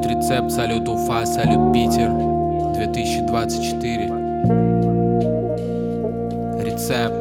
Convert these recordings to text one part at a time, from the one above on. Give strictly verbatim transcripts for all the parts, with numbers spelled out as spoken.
Салют Рецепт, салют Уфа, салют Питер. две тысячи двадцать четыре. Рецепт.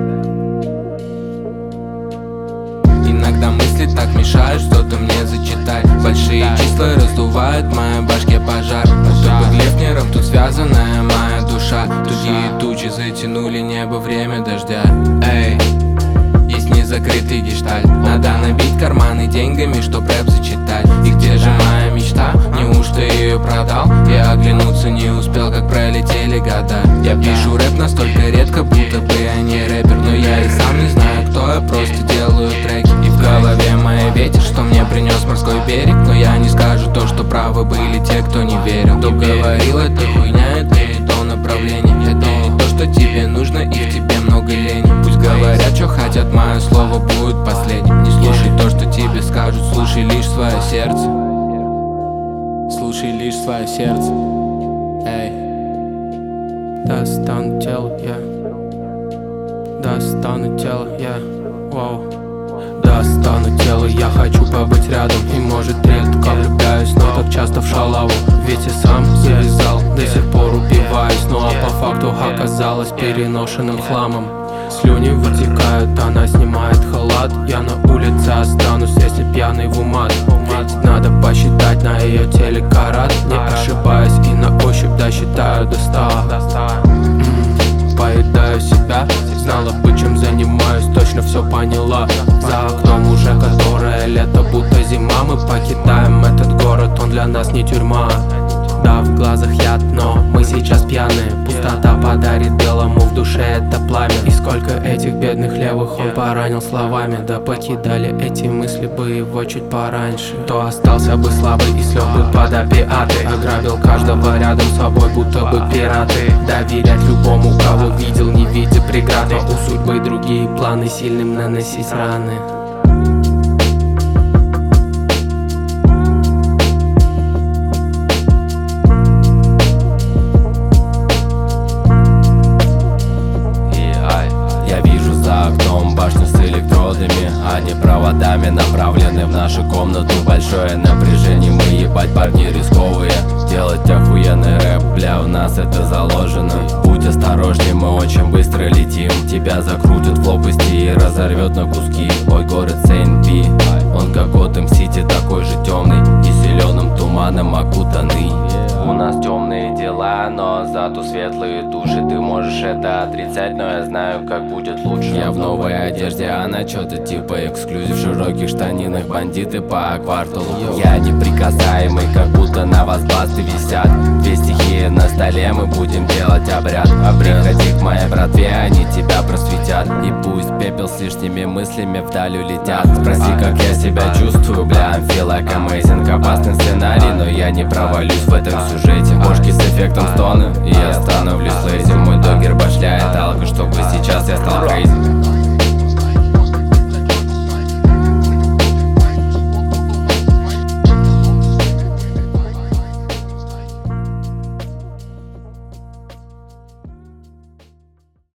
Иногда мысли так мешают что-то мне зачитать. Большие числа раздувают в моей башке пожар. Чтобы Глефнером тут связанная моя душа. Тугие тучи затянули небо, время дождя. Эй, есть незакрытый гештальт. Надо набить карманы деньгами, чтоб рэп зачитать. И где же моя мечта? Неужто ее продал? Я оглянуться не успел, как пролетели года. Я пишу рэп настолько редко, будто бы я не рэпер. Но я и сам не знаю, кто я, просто делаю треки. И в голове моей ветер, что мне принес морской берег. Но я не скажу то, что правы были те, кто не верил. Кто говорил, это хуйня, это не то направление. Это не то, что тебе нужно, и в тебе много лени. Пусть говорят, что хотят, мое слово будет последним. Не слушай то, что тебе скажут, слушай лишь свое сердце. Слушай лишь свое сердце. Эй. Достану тело, я Достану тело, я Воу. Достану тело, я хочу побыть рядом. И может редко влюбляюсь, но так часто в шалаву. Ведь и сам завязал, до сих пор убиваюсь. Ну а по факту оказалось переношенным хламом. Слюни вытекают, она снимает халат. Я на улице останусь, если пьяный в умат. Ведь надо посчитать на ее теле карат. Не ошибаюсь и на ощупь досчитаю до ста. М-м, поедаю себя, знала бы, чем занимаюсь, точно все поняла. За окном уже которое лето, будто зима. Мы покидаем этот город, он для нас не тюрьма. Да, в глазах яд, но мы сейчас пьяные. Пустота подарит белому в душе это пламя. И сколько этих бедных левых он поранил словами. Да покидали эти мысли бы его чуть пораньше. То остался бы слабый и слег бы под опиаты. Ограбил каждого рядом с собой, будто бы пираты. Доверять любому, кого видел, не видя преграды. У судьбы другие планы, сильным наносить раны. Башню с электродами, а не проводами, направлены в нашу комнату. Большое напряжение, мы ебать парни рисковые. Делать охуенный рэп, бля, у нас это заложено. Будь осторожней, мы очень быстро летим. Тебя закрутят в лопасти и разорвет на куски. Мой город Сейнт-Пи, он как Готэм Сити, такой же темный и зеленым туманом окутанный. У нас темные дела, но зато светлые души. Ты можешь это отрицать, но я знаю, как будет лучше. Я в новой одежде, она что-то типа эксклюзив. В широких штанинах бандиты по кварталу. Я неприкасаемый, как будто на вас басты висят. Две стихии на столе, мы будем делать обряд. А приходи к моей братве, они тебя просветят. И пусть пепел с лишними мыслями вдаль улетят. Спроси, как я себя чувствую, бля, I'm feel like amazing. Опасный сценарий, но я не провалюсь в этом сюжете. Бошки с эффектом стона, и я становлюсь лейзи. Мой догер башляет алко, чтобы сейчас я стал крейзи.